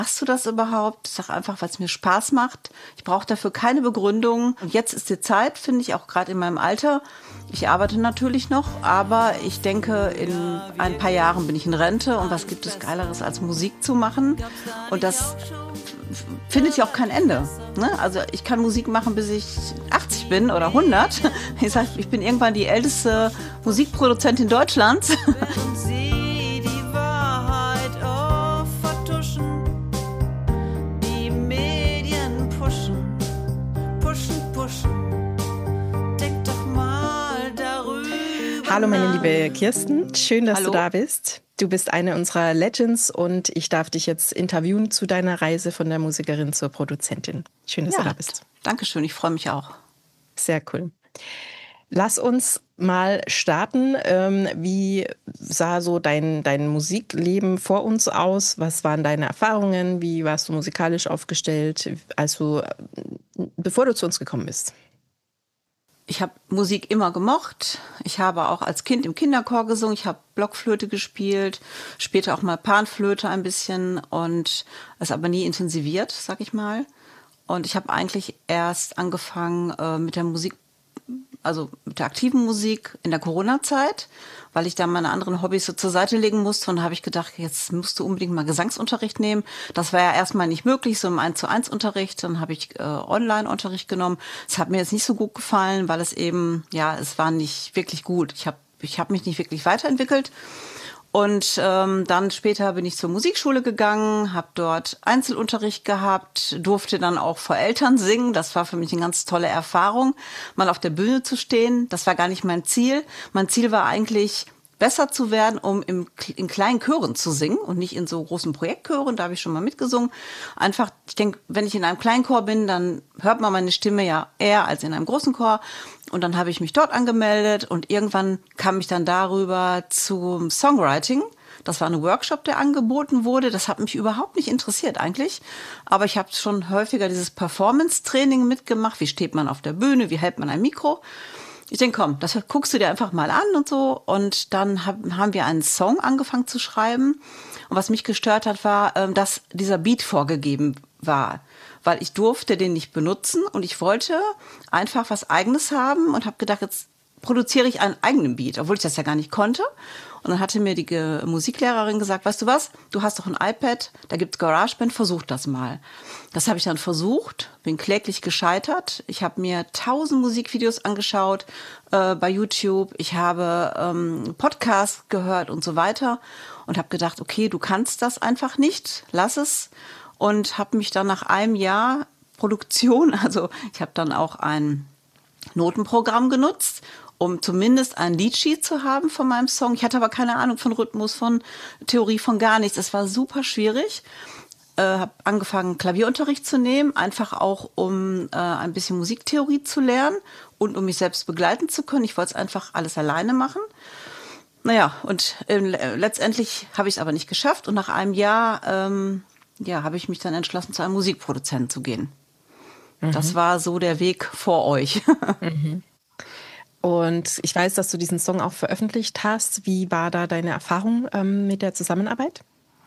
Machst du das überhaupt? Ich sage einfach, weil es mir Spaß macht. Ich brauche dafür keine Begründung. Und jetzt ist die Zeit, finde ich, auch gerade in meinem Alter. Ich arbeite natürlich noch, aber ich denke, in ein paar Jahren bin ich in Rente. Und was gibt es Geileres, als Musik zu machen? Und das findet ja auch kein Ende. Ne? Also ich kann Musik machen, bis ich 80 bin oder 100. Ich sage, ich bin irgendwann die älteste Musikproduzentin Deutschlands. Hallo meine liebe Kirsten, schön, dass Hallo. du da bist. Du bist eine unserer Legends und ich darf dich jetzt interviewen zu deiner Reise von der Musikerin zur Produzentin. Schön, dass du da bist. Dankeschön, ich freue mich auch. Sehr cool. Lass uns mal starten. Wie sah so dein Musikleben vor uns aus? Was waren deine Erfahrungen? Wie warst du musikalisch aufgestellt, bevor du zu uns gekommen bist? Ich habe Musik immer gemocht. Ich habe auch als Kind im Kinderchor gesungen. Ich habe Blockflöte gespielt, später auch mal Panflöte ein bisschen und es aber nie intensiviert, sag ich mal. Und ich habe eigentlich erst angefangen mit der Musik, also mit der aktiven Musik in der Corona-Zeit, weil ich da meine anderen Hobbys so zur Seite legen musste. Und da habe ich gedacht, jetzt musst du unbedingt mal Gesangsunterricht nehmen. Das war ja erstmal nicht möglich, so im 1:1-Unterricht. Dann habe ich Online-Unterricht genommen. Es hat mir jetzt nicht so gut gefallen, weil es eben, es war nicht wirklich gut. Ich hab mich nicht wirklich weiterentwickelt. Und dann später bin ich zur Musikschule gegangen, habe dort Einzelunterricht gehabt, durfte dann auch vor Eltern singen. Das war für mich eine ganz tolle Erfahrung, mal auf der Bühne zu stehen. Das war gar nicht mein Ziel. Mein Ziel war eigentlich, besser zu werden, um in kleinen Chören zu singen und nicht in so großen Projektchören. Da habe ich schon mal mitgesungen. Einfach, ich denke, wenn ich in einem kleinen Chor bin, dann hört man meine Stimme ja eher als in einem großen Chor. Und dann habe ich mich dort angemeldet und irgendwann kam ich dann darüber zum Songwriting. Das war ein Workshop, der angeboten wurde. Das hat mich überhaupt nicht interessiert eigentlich. Aber ich habe schon häufiger dieses Performance-Training mitgemacht. Wie steht man auf der Bühne? Wie hält man ein Mikro? Ich denke, komm, das guckst du dir einfach mal an und so. Und dann haben wir einen Song angefangen zu schreiben. Und was mich gestört hat, war, dass dieser Beat vorgegeben war. Weil ich durfte den nicht benutzen und ich wollte einfach was Eigenes haben und habe gedacht, jetzt produziere ich einen eigenen Beat, obwohl ich das ja gar nicht konnte. Und dann hatte mir die Musiklehrerin gesagt, weißt du was, du hast doch ein iPad, da gibt's GarageBand, versuch das mal. Das habe ich dann versucht, bin kläglich gescheitert. Ich habe mir 1000 Musikvideos angeschaut bei YouTube. Ich habe Podcasts gehört und so weiter und habe gedacht, okay, du kannst das einfach nicht, lass es. Und habe mich dann nach einem Jahr Produktion, also ich habe dann auch ein Notenprogramm genutzt, um zumindest ein Leadsheet zu haben von meinem Song. Ich hatte aber keine Ahnung von Rhythmus, von Theorie, von gar nichts. Es war super schwierig. Habe angefangen, Klavierunterricht zu nehmen, einfach auch, um ein bisschen Musiktheorie zu lernen und um mich selbst begleiten zu können. Ich wollte es einfach alles alleine machen. Naja, und letztendlich habe ich es aber nicht geschafft. Und nach einem Jahr habe ich mich dann entschlossen, zu einem Musikproduzenten zu gehen. Mhm. Das war so der Weg vor euch. Mhm. Und ich weiß, dass du diesen Song auch veröffentlicht hast. Wie war da deine Erfahrung mit der Zusammenarbeit?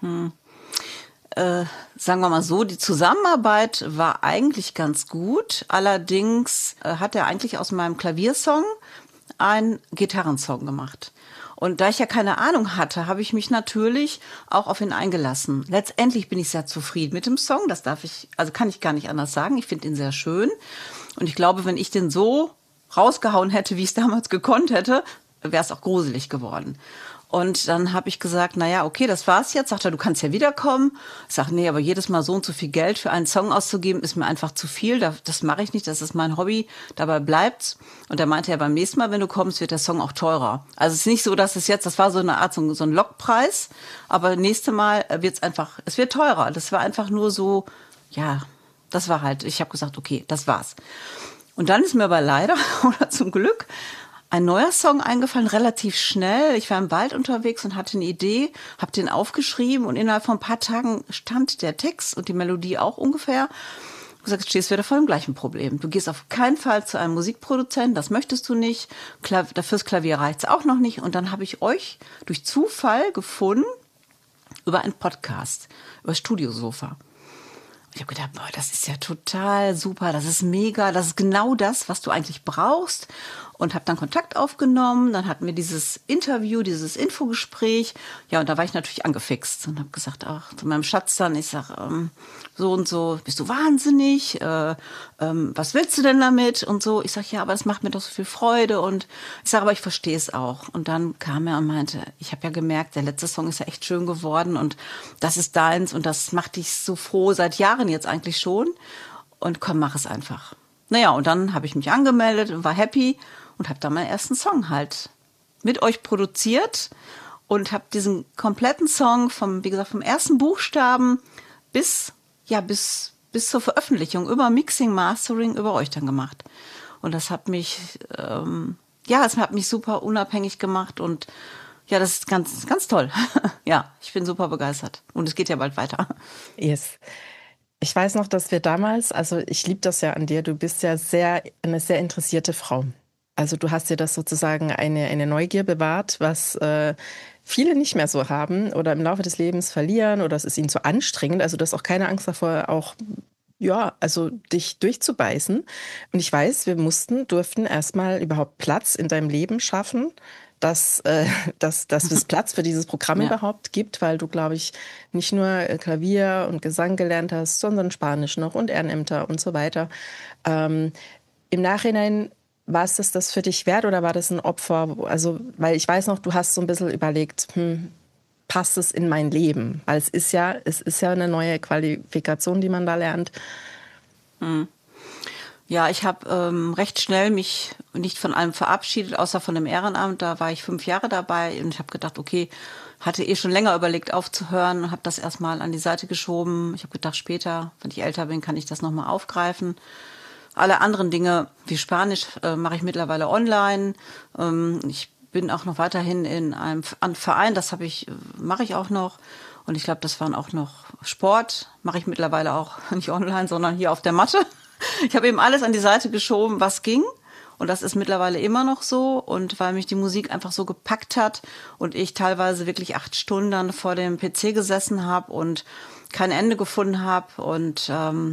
Sagen wir mal so, die Zusammenarbeit war eigentlich ganz gut. Allerdings hat er eigentlich aus meinem Klaviersong einen Gitarrensong gemacht. Und da ich ja keine Ahnung hatte, habe ich mich natürlich auch auf ihn eingelassen. Letztendlich bin ich sehr zufrieden mit dem Song. Das kann ich gar nicht anders sagen. Ich finde ihn sehr schön. Und ich glaube, wenn ich den so rausgehauen hätte, wie ich es damals gekonnt hätte, wäre es auch gruselig geworden. Und dann habe ich gesagt, naja, okay, das war's jetzt. Sagt er, du kannst ja wiederkommen. Ich sage, nee, aber jedes Mal so und so viel Geld für einen Song auszugeben, ist mir einfach zu viel. Das mache ich nicht, das ist mein Hobby, dabei bleibt's. Und er meinte ja, beim nächsten Mal, wenn du kommst, wird der Song auch teurer. Also es ist nicht so, dass das war so eine Art, so ein Lockpreis, aber nächste Mal es wird teurer. Das war einfach nur so, das war halt, ich habe gesagt, okay, das war's. Und dann ist mir aber leider, oder zum Glück, ein neuer Song eingefallen, relativ schnell. Ich war im Wald unterwegs und hatte eine Idee, habe den aufgeschrieben und innerhalb von ein paar Tagen stand der Text und die Melodie auch ungefähr. Ich habe gesagt, jetzt stehst du wieder vor dem gleichen Problem. Du gehst auf keinen Fall zu einem Musikproduzenten, das möchtest du nicht. Fürs Klavier reicht's auch noch nicht. Und dann habe ich euch durch Zufall gefunden über einen Podcast, über Studiosofa. Ich habe gedacht, boah, das ist ja total super, das ist mega, das ist genau das, was du eigentlich brauchst. Und habe dann Kontakt aufgenommen, dann hatten wir dieses Interview, dieses Infogespräch. Ja, und da war ich natürlich angefixt und habe gesagt, ach, zu meinem Schatz dann, ich sag, so und so, bist du wahnsinnig? Was willst du denn damit? Und so, ich sag, ja, aber es macht mir doch so viel Freude. Und ich sage, aber ich verstehe es auch. Und dann kam er und meinte, ich habe ja gemerkt, der letzte Song ist ja echt schön geworden und das ist deins und das macht dich so froh, seit Jahren jetzt eigentlich schon. Und komm, mach es einfach. Naja, und dann habe ich mich angemeldet und war happy und habe dann meinen ersten Song halt mit euch produziert und habe diesen kompletten Song wie gesagt, vom ersten Buchstaben bis zur Veröffentlichung, über Mixing, Mastering, über euch dann gemacht. Und das hat mich, es hat mich super unabhängig gemacht und ja, das ist ganz, ganz toll. Ja, ich bin super begeistert und es geht ja bald weiter. Yes. Ich weiß noch, dass wir damals, also ich liebe das ja an dir, du bist ja eine sehr interessierte Frau. Also du hast dir das sozusagen eine Neugier bewahrt, was viele nicht mehr so haben oder im Laufe des Lebens verlieren oder es ist ihnen zu anstrengend. Also du hast auch keine Angst davor, auch also dich durchzubeißen. Und ich weiß, durften erstmal überhaupt Platz in deinem Leben schaffen, dass es Platz für dieses Programm überhaupt gibt, weil du, glaube ich, nicht nur Klavier und Gesang gelernt hast, sondern Spanisch noch und Ehrenämter und so weiter. Im Nachhinein, war es das für dich wert oder war das ein Opfer? Also, weil ich weiß noch, du hast so ein bisschen überlegt, passt es in mein Leben? Weil es ist ja eine neue Qualifikation, die man da lernt. Ja, ich habe recht schnell mich nicht von allem verabschiedet, außer von dem Ehrenamt. Da war ich 5 Jahre dabei und ich habe gedacht, okay, hatte schon länger überlegt aufzuhören und habe das erstmal an die Seite geschoben. Ich habe gedacht, später, wenn ich älter bin, kann ich das nochmal aufgreifen. Alle anderen Dinge wie Spanisch mache ich mittlerweile online. Ich bin auch noch weiterhin in einem Verein, mache ich auch noch. Und ich glaube, das waren auch noch Sport, mache ich mittlerweile auch nicht online, sondern hier auf der Matte. Ich habe eben alles an die Seite geschoben, was ging. Und das ist mittlerweile immer noch so. Und weil mich die Musik einfach so gepackt hat und ich teilweise wirklich 8 Stunden dann vor dem PC gesessen habe und kein Ende gefunden habe. Und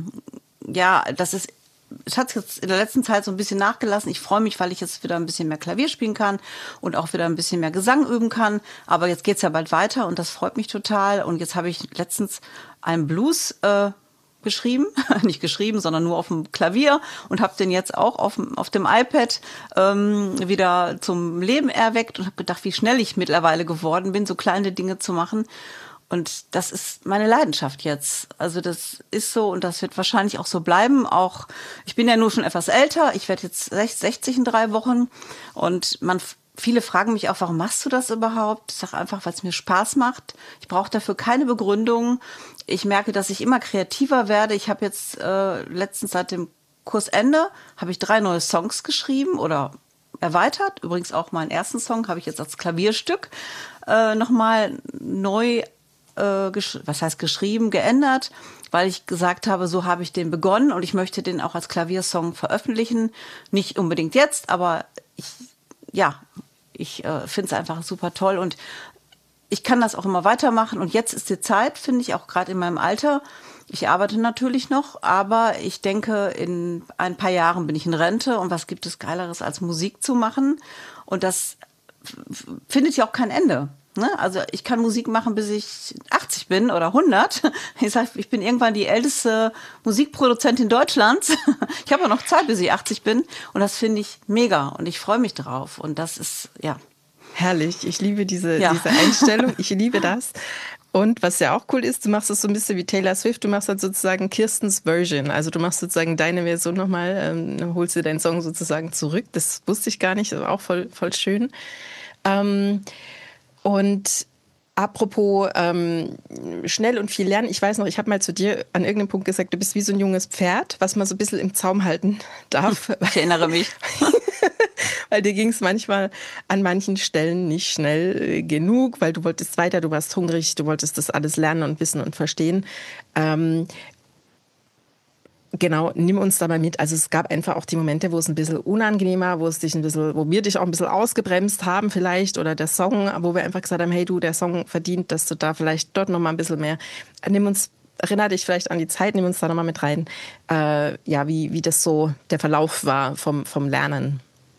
es hat jetzt in der letzten Zeit so ein bisschen nachgelassen. Ich freue mich, weil ich jetzt wieder ein bisschen mehr Klavier spielen kann und auch wieder ein bisschen mehr Gesang üben kann. Aber jetzt geht's ja bald weiter und das freut mich total. Und jetzt habe ich letztens einen Blues geschrieben, nicht geschrieben, sondern nur auf dem Klavier und habe den jetzt auch auf dem iPad wieder zum Leben erweckt und habe gedacht, wie schnell ich mittlerweile geworden bin, so kleine Dinge zu machen. Und das ist meine Leidenschaft jetzt. Also das ist so und das wird wahrscheinlich auch so bleiben. Auch ich bin ja nur schon etwas älter. Ich werde jetzt 60 in 3 Wochen. Und viele fragen mich auch, warum machst du das überhaupt? Ich sage einfach, weil es mir Spaß macht. Ich brauche dafür keine Begründung. Ich merke, dass ich immer kreativer werde. Ich habe jetzt letztens seit dem Kursende habe ich 3 neue Songs geschrieben oder erweitert. Übrigens auch meinen ersten Song habe ich jetzt als Klavierstück nochmal neu geändert, weil ich gesagt habe, so habe ich den begonnen und ich möchte den auch als Klaviersong veröffentlichen. Nicht unbedingt jetzt, aber ich finde es einfach super toll und ich kann das auch immer weitermachen. Und jetzt ist die Zeit, finde ich, auch gerade in meinem Alter. Ich arbeite natürlich noch, aber ich denke, in ein paar Jahren bin ich in Rente und was gibt es Geileres als Musik zu machen? Und das findet ja auch kein Ende. Ne? Also ich kann Musik machen, bis ich 80 bin oder 100. Ich sag, ich bin irgendwann die älteste Musikproduzentin Deutschlands. Ich habe ja noch Zeit, bis ich 80 bin. Und das finde ich mega und ich freue mich drauf. Und das ist, ja. Herrlich, ich liebe diese Einstellung, ich liebe das. Und was ja auch cool ist, du machst es so ein bisschen wie Taylor Swift, du machst halt sozusagen Kirstens Version. Also du machst sozusagen deine Version nochmal, holst dir deinen Song sozusagen zurück. Das wusste ich gar nicht, das war auch voll schön. Und apropos schnell und viel lernen, ich weiß noch, ich habe mal zu dir an irgendeinem Punkt gesagt, du bist wie so ein junges Pferd, was man so ein bisschen im Zaum halten darf. Ich erinnere mich. Weil dir ging es manchmal an manchen Stellen nicht schnell genug, weil du wolltest weiter, du warst hungrig, du wolltest das alles lernen und wissen und verstehen. Genau, nimm uns da mal mit. Also es gab einfach auch die Momente, wo es ein bisschen unangenehmer, wo wir dich auch ein bisschen ausgebremst haben vielleicht oder der Song, wo wir einfach gesagt haben, hey du, der Song verdient, dass du da vielleicht dort noch mal ein bisschen mehr. Erinner dich vielleicht an die Zeit, nimm uns da noch mal mit rein. Ja, wie das so der Verlauf war vom Lernen.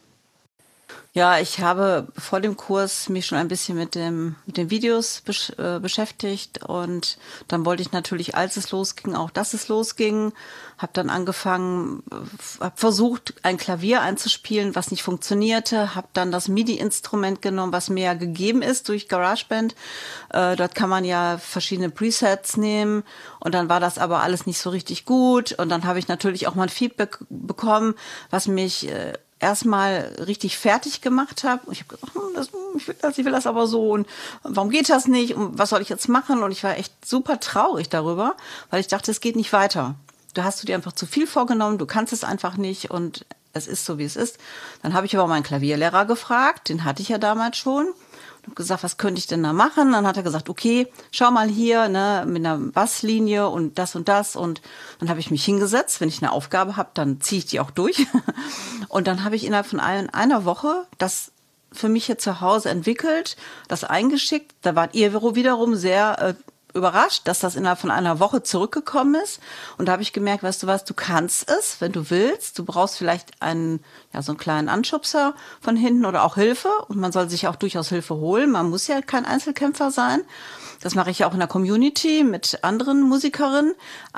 Ja, ich habe vor dem Kurs mich schon ein bisschen mit den Videos beschäftigt und dann wollte ich natürlich, als es losging, auch dass es losging, habe dann angefangen, habe versucht, ein Klavier einzuspielen, was nicht funktionierte, habe dann das MIDI-Instrument genommen, was mir ja gegeben ist durch GarageBand. Dort kann man ja verschiedene Presets nehmen und dann war das aber alles nicht so richtig gut und dann habe ich natürlich auch mal ein Feedback bekommen, was mich erstmal richtig fertig gemacht habe. Ich habe gesagt, ich will das aber so und warum geht das nicht und was soll ich jetzt machen? Und ich war echt super traurig darüber, weil ich dachte, es geht nicht weiter. Du hast dir einfach zu viel vorgenommen, du kannst es einfach nicht und es ist so, wie es ist. Dann habe ich aber meinen Klavierlehrer gefragt, den hatte ich ja damals schon. Ich habe gesagt, was könnte ich denn da machen? Dann hat er gesagt, okay, schau mal hier, ne, mit einer Basslinie und das und das. Und dann habe ich mich hingesetzt. Wenn ich eine Aufgabe habe, dann ziehe ich die auch durch. Und dann habe ich innerhalb von einer Woche das für mich hier zu Hause entwickelt, das eingeschickt. Da wart ihr wiederum sehr überrascht, dass das innerhalb von einer Woche zurückgekommen ist. Und da habe ich gemerkt, weißt du was, du kannst es, wenn du willst. Du brauchst vielleicht so einen kleinen Anschubser von hinten oder auch Hilfe. Und man soll sich auch durchaus Hilfe holen. Man muss ja kein Einzelkämpfer sein. Das mache ich ja auch in der Community mit anderen Musikerinnen.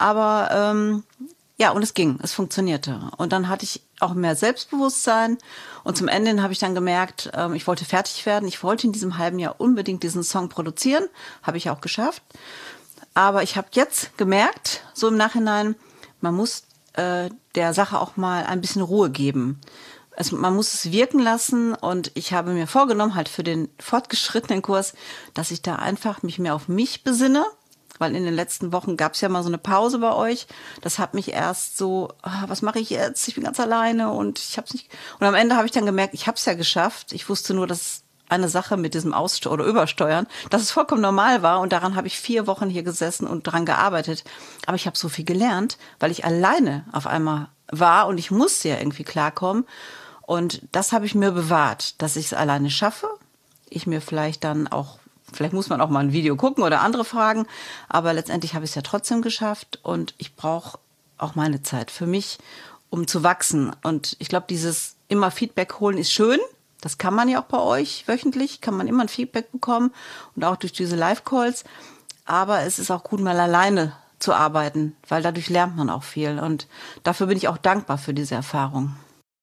Aber ja, und es funktionierte. Und dann hatte ich auch mehr Selbstbewusstsein. Und zum Ende habe ich dann gemerkt, ich wollte fertig werden. Ich wollte in diesem halben Jahr unbedingt diesen Song produzieren. Habe ich auch geschafft. Aber ich habe jetzt gemerkt, so im Nachhinein, man muss der Sache auch mal ein bisschen Ruhe geben. Also man muss es wirken lassen. Und ich habe mir vorgenommen, halt für den fortgeschrittenen Kurs, dass ich da einfach mich mehr auf mich besinne. Weil in den letzten Wochen gab es ja mal so eine Pause bei euch. Das hat mich erst so, was mache ich jetzt? Ich bin ganz alleine und ich habe es nicht. Und am Ende habe ich dann gemerkt, ich habe es ja geschafft. Ich wusste nur, dass eine Sache mit diesem oder Übersteuern, dass es vollkommen normal war. Und daran habe ich 4 Wochen hier gesessen und daran gearbeitet. Aber ich habe so viel gelernt, weil ich alleine auf einmal war und ich musste ja irgendwie klarkommen. Und das habe ich mir bewahrt, dass ich es alleine schaffe. Ich mir vielleicht muss man auch mal ein Video gucken oder andere Fragen, aber letztendlich habe ich es ja trotzdem geschafft und ich brauche auch meine Zeit für mich, um zu wachsen. Und ich glaube, dieses immer Feedback holen ist schön. Das kann man ja auch bei euch wöchentlich, kann man immer ein Feedback bekommen und auch durch diese Live-Calls. Aber es ist auch gut, mal alleine zu arbeiten, weil dadurch lernt man auch viel. Und dafür bin ich auch dankbar für diese Erfahrung.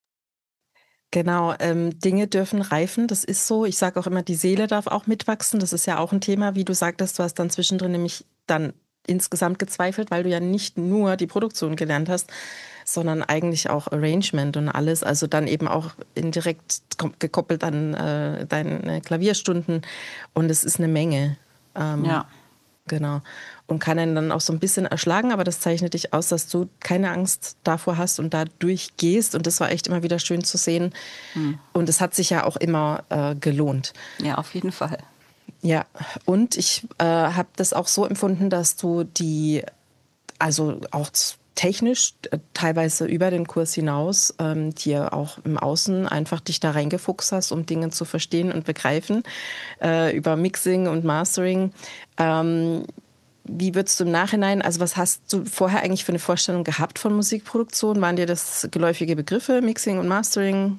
Genau, Dinge dürfen reifen, das ist so. Ich sage auch immer, die Seele darf auch mitwachsen. Das ist ja auch ein Thema, wie du sagtest, du hast dann zwischendrin nämlich dann insgesamt gezweifelt, weil du ja nicht nur die Produktion gelernt hast, sondern eigentlich auch Arrangement und alles. Also dann eben auch indirekt gekoppelt an deine Klavierstunden. Und es ist eine Menge. Ja. Genau. Und kann einen dann auch so ein bisschen erschlagen, aber das zeichnet dich aus, dass du keine Angst davor hast und da durchgehst. Und das war echt immer wieder schön zu sehen. Und es hat sich ja auch immer gelohnt. Ja, auf jeden Fall. Ja, und ich habe das auch so empfunden, dass du also auch technisch teilweise über den Kurs hinaus, dir auch im Außen einfach dich da reingefuchst hast, um Dinge zu verstehen und begreifen, über Mixing und Mastering. Wie würdest du im Nachhinein, also was hast du vorher eigentlich für eine Vorstellung gehabt von Musikproduktion? Waren dir das geläufige Begriffe, Mixing und Mastering?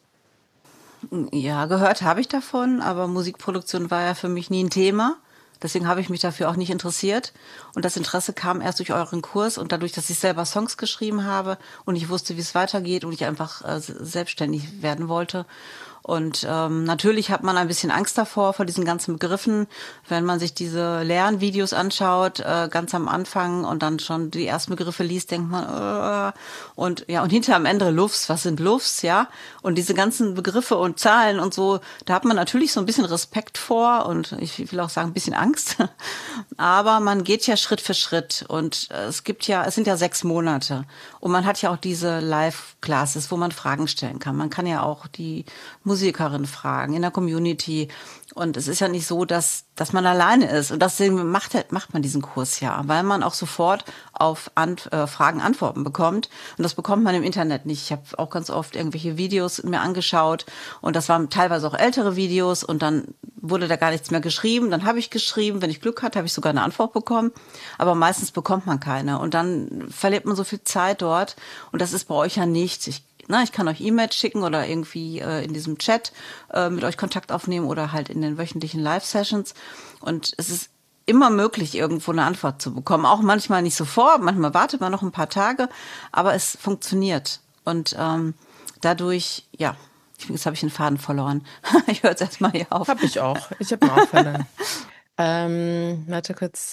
Ja, gehört habe ich davon, aber Musikproduktion war ja für mich nie ein Thema. Deswegen habe ich mich dafür auch nicht interessiert. Und das Interesse kam erst durch euren Kurs und dadurch, dass ich selber Songs geschrieben habe und ich wusste, wie es weitergeht und ich einfach selbstständig werden wollte. Und natürlich hat man ein bisschen Angst davor, vor diesen ganzen Begriffen, wenn man sich diese Lernvideos anschaut, ganz am Anfang und dann schon die ersten Begriffe liest, denkt man, und ja, und hinter am Ende Lufs, was sind Lufs, ja? Und diese ganzen Begriffe und Zahlen und so, da hat man natürlich so ein bisschen Respekt vor und ich will auch sagen, ein bisschen Angst. Aber man geht ja Schritt für Schritt und es sind ja 6 Monate und man hat ja auch diese Live-Classes, wo man Fragen stellen kann. Man kann ja auch die Musikerinnen fragen in der Community. Und es ist ja nicht so, dass man alleine ist. Und deswegen macht man diesen Kurs ja, weil man auch sofort auf Fragen Antworten bekommt. Und das bekommt man im Internet nicht. Ich habe auch ganz oft irgendwelche Videos mir angeschaut und das waren teilweise auch ältere Videos und dann wurde da gar nichts mehr geschrieben. Dann habe ich geschrieben, wenn ich Glück hatte, habe ich sogar eine Antwort bekommen. Aber meistens bekommt man keine. Und dann verliert man so viel Zeit dort. Und das ist bei euch ja nichts. Ich kann euch E-Mails schicken oder irgendwie in diesem Chat mit euch Kontakt aufnehmen oder halt in den wöchentlichen Live-Sessions. Und es ist immer möglich, irgendwo eine Antwort zu bekommen. Auch manchmal nicht sofort, manchmal wartet man noch ein paar Tage, aber es funktioniert. Und dadurch, ja, jetzt habe ich den Faden verloren. Ich höre jetzt erstmal hier auf. Habe ich auch. Ich habe ihn auch verloren. Warte kurz.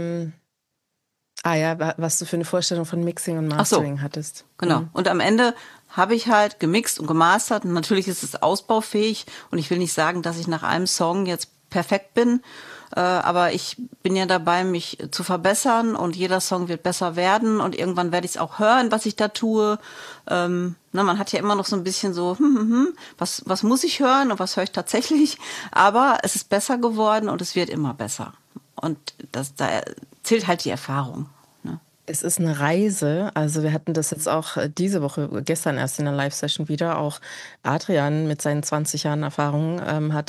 Was du für eine Vorstellung von Mixing und Mastering hattest. Genau. Und am Ende habe ich halt gemixt und gemastert. Und natürlich ist es ausbaufähig. Und ich will nicht sagen, dass ich nach einem Song jetzt perfekt bin. Aber ich bin ja dabei, mich zu verbessern. Und jeder Song wird besser werden. Und irgendwann werde ich es auch hören, was ich da tue. Man hat ja immer noch so ein bisschen so, was muss ich hören und was höre ich tatsächlich? Aber es ist besser geworden und es wird immer besser. Und da zählt halt die Erfahrung. Ne? Es ist eine Reise. Also wir hatten das jetzt auch diese Woche, gestern erst in der Live-Session wieder. Auch Adrian mit seinen 20 Jahren Erfahrung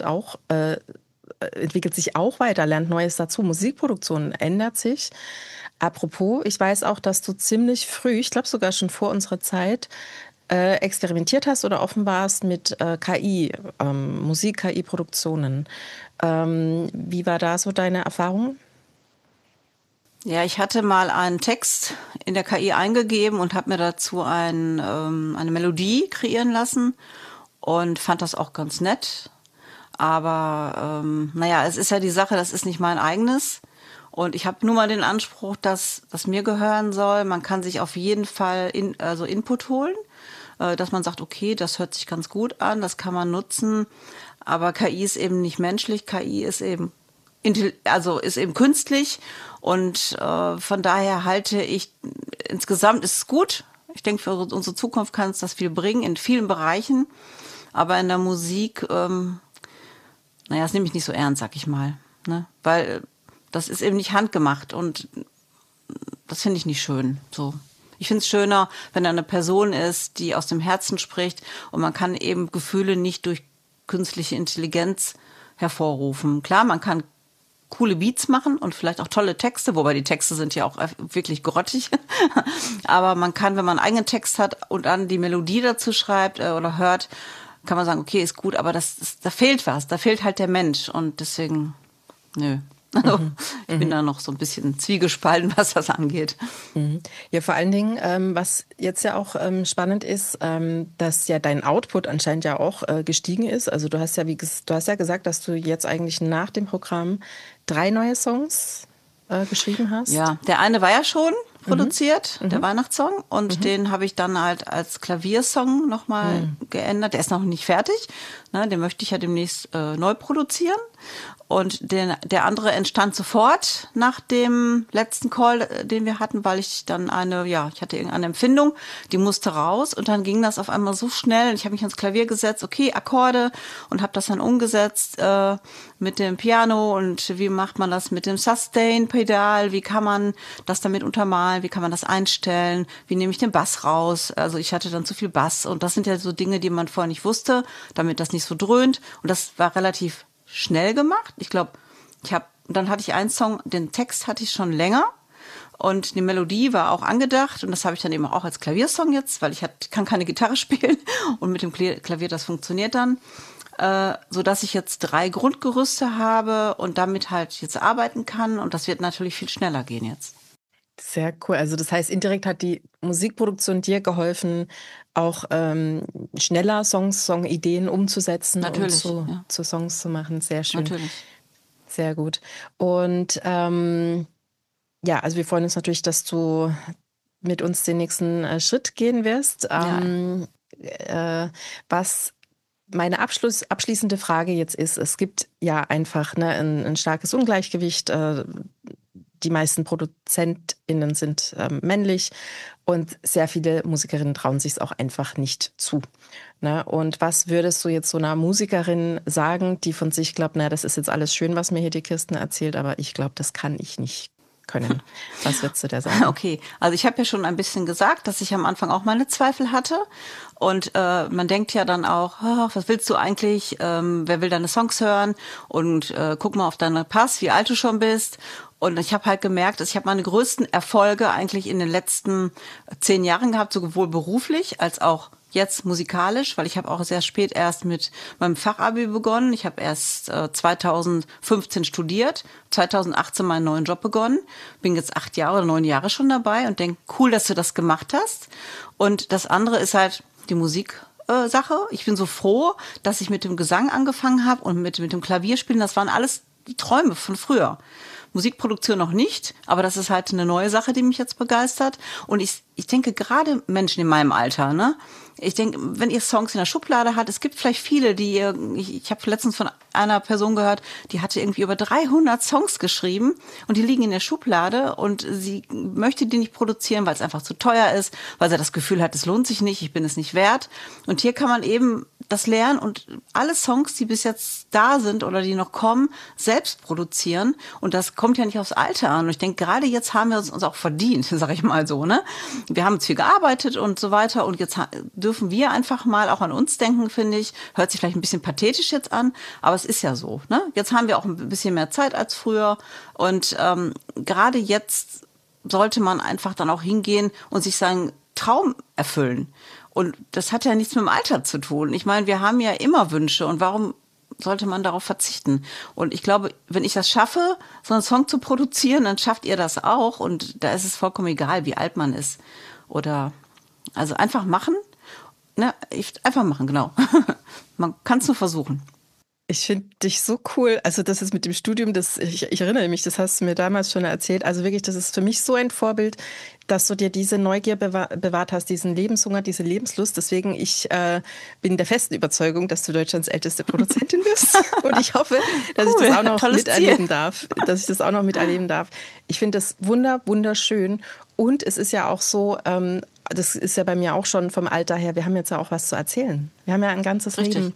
entwickelt sich auch weiter, lernt Neues dazu. Musikproduktion ändert sich. Apropos, ich weiß auch, dass du ziemlich früh, ich glaube sogar schon vor unserer Zeit, experimentiert hast oder offen warst mit KI, Musik-KI-Produktionen. Wie war da so deine Erfahrung? Ja, ich hatte mal einen Text in der KI eingegeben und habe mir dazu eine Melodie kreieren lassen und fand das auch ganz nett. Aber es ist ja die Sache, das ist nicht mein eigenes. Und ich habe nur mal den Anspruch, dass das mir gehören soll. Man kann sich auf jeden Fall Input holen, dass man sagt, okay, das hört sich ganz gut an, das kann man nutzen. Aber KI ist eben nicht menschlich, KI ist eben künstlich. Und von daher halte ich, insgesamt ist es gut. Ich denke, für unsere Zukunft kann es das viel bringen, in vielen Bereichen. Aber in der Musik, das nehme ich nicht so ernst, sag ich mal. Ne? Weil das ist eben nicht handgemacht und das finde ich nicht schön. So. Ich finde es schöner, wenn da eine Person ist, die aus dem Herzen spricht und man kann eben Gefühle nicht durch künstliche Intelligenz hervorrufen. Klar, man kann coole Beats machen und vielleicht auch tolle Texte, wobei die Texte sind ja auch wirklich grottig. Aber man kann, wenn man einen eigenen Text hat und dann die Melodie dazu schreibt oder hört, kann man sagen, okay, ist gut, aber da fehlt was, da fehlt halt der Mensch und deswegen, nö. Also, ich bin da noch so ein bisschen zwiegespalten, was das angeht. Ja, vor allen Dingen, was jetzt ja auch spannend ist, dass ja dein Output anscheinend ja auch gestiegen ist. Also du hast ja gesagt, dass du jetzt eigentlich nach dem Programm 3 neue Songs geschrieben hast. Ja, der eine war ja schon produziert, der Weihnachtssong. Und den habe ich dann halt als Klaviersong nochmal geändert. Der ist noch nicht fertig. Ne, den möchte ich ja demnächst neu produzieren. Und der andere entstand sofort nach dem letzten Call, den wir hatten, weil ich dann ich hatte irgendeine Empfindung, die musste raus und dann ging das auf einmal so schnell. Ich habe mich ans Klavier gesetzt, okay, Akkorde und habe das dann umgesetzt mit dem Piano und wie macht man das mit dem Sustain-Pedal, wie kann man das damit untermalen, wie kann man das einstellen, wie nehme ich den Bass raus. Also ich hatte dann zu viel Bass und das sind ja so Dinge, die man vorher nicht wusste, damit das nicht so dröhnt und das war relativ schnell gemacht. Ich glaube, dann hatte ich einen Song, den Text hatte ich schon länger und die Melodie war auch angedacht und das habe ich dann eben auch als Klaviersong jetzt, weil ich kann keine Gitarre spielen und mit dem Klavier das funktioniert dann, so dass ich jetzt 3 Grundgerüste habe und damit halt jetzt arbeiten kann und das wird natürlich viel schneller gehen jetzt. Sehr cool. Also das heißt, indirekt hat die Musikproduktion dir geholfen, auch schneller Songideen umzusetzen natürlich, und zu Songs zu machen. Sehr schön. Natürlich. Sehr gut. Und also wir freuen uns natürlich, dass du mit uns den nächsten Schritt gehen wirst. Was meine abschließende Frage jetzt ist, es gibt ja einfach ein starkes Ungleichgewicht die meisten ProduzentInnen sind männlich und sehr viele Musikerinnen trauen sich es auch einfach nicht zu. Ne? Und was würdest du jetzt so einer Musikerin sagen, die von sich glaubt, das ist jetzt alles schön, was mir hier die Kirsten erzählt, aber ich glaube, das kann ich nicht können. Was würdest du da sagen? Okay, also ich habe ja schon ein bisschen gesagt, dass ich am Anfang auch meine Zweifel hatte. Und man denkt ja dann auch, was willst du eigentlich? Wer will deine Songs hören? Und guck mal auf deinen Pass, wie alt du schon bist. Und ich habe halt gemerkt, dass ich habe meine größten Erfolge eigentlich in den letzten 10 Jahren gehabt, sowohl beruflich als auch jetzt musikalisch, weil ich habe auch sehr spät erst mit meinem Fachabi begonnen. Ich habe erst 2015 studiert, 2018 meinen neuen Job begonnen. Bin jetzt 8 Jahre oder 9 Jahre schon dabei und denke, cool, dass du das gemacht hast. Und das andere ist halt die Musiksache. Ich bin so froh, dass ich mit dem Gesang angefangen habe und mit dem Klavierspielen. Das waren alles die Träume von früher. Musikproduktion noch nicht, aber das ist halt eine neue Sache, die mich jetzt begeistert. Und ich denke, gerade Menschen in meinem Alter, ne? Ich denke, wenn ihr Songs in der Schublade habt, es gibt vielleicht viele, ich habe letztens von einer Person gehört, die hatte irgendwie über 300 Songs geschrieben und die liegen in der Schublade und sie möchte die nicht produzieren, weil es einfach zu teuer ist, weil sie das Gefühl hat, es lohnt sich nicht, ich bin es nicht wert. Und hier kann man eben das lernen und alle Songs, die bis jetzt da sind oder die noch kommen, selbst produzieren. Und das kommt ja nicht aufs Alter an. Und ich denke, gerade jetzt haben wir es uns auch verdient, sag ich mal so, ne? Wir haben uns viel gearbeitet und so weiter und jetzt dürfen wir einfach mal auch an uns denken, finde ich. Hört sich vielleicht ein bisschen pathetisch jetzt an, aber es ist ja so, ne? Jetzt haben wir auch ein bisschen mehr Zeit als früher und gerade jetzt sollte man einfach dann auch hingehen und sich seinen Traum erfüllen. Und das hat ja nichts mit dem Alter zu tun. Ich meine, wir haben ja immer Wünsche und warum sollte man darauf verzichten? Und ich glaube, wenn ich das schaffe, so einen Song zu produzieren, dann schafft ihr das auch und da ist es vollkommen egal, wie alt man ist. Oder, also einfach machen. Ne, einfach machen, genau. Man kann es nur versuchen. Ich finde dich so cool. Also das ist mit dem Studium, ich erinnere mich, das hast du mir damals schon erzählt. Also wirklich, das ist für mich so ein Vorbild, dass du dir diese Neugier bewahrt hast, diesen Lebenshunger, diese Lebenslust. Deswegen, ich bin der festen Überzeugung, dass du Deutschlands älteste Produzentin bist. Und ich hoffe, dass ich das auch noch miterleben darf. Ich finde das wunderschön. Und es ist ja auch so, das ist ja bei mir auch schon vom Alter her, wir haben jetzt ja auch was zu erzählen. Wir haben ja ein ganzes Leben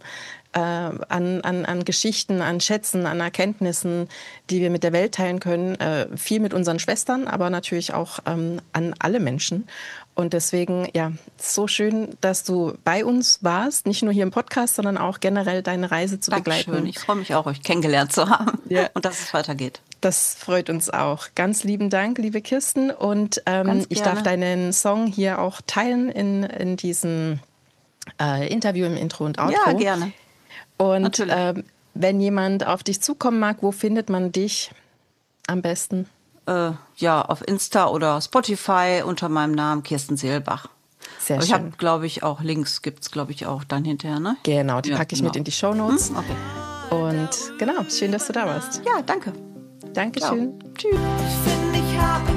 an Geschichten, an Schätzen, an Erkenntnissen, die wir mit der Welt teilen können. Viel mit unseren Schwestern, aber natürlich auch an alle Menschen. Und deswegen, ja, so schön, dass du bei uns warst, nicht nur hier im Podcast, sondern auch generell deine Reise zu begleiten. Dankeschön. Ich freue mich auch, euch kennengelernt zu haben und dass es weitergeht. Das freut uns auch. Ganz lieben Dank, liebe Kirsten. Und ich darf deinen Song hier auch teilen in diesem Interview im Intro und Outro. Ja, gerne. Und wenn jemand auf dich zukommen mag, wo findet man dich am besten? Auf Insta oder Spotify unter meinem Namen Kirsten Seelbach. Sehr schön. Ich habe, glaube ich, auch Links gibt's, glaube ich, auch dann hinterher, ne? Genau, die packe ich mit in die Shownotes. Okay. Und genau, schön, dass du da warst. Ja, danke. Dankeschön. Ciao. Tschüss. Ich finde, ich habe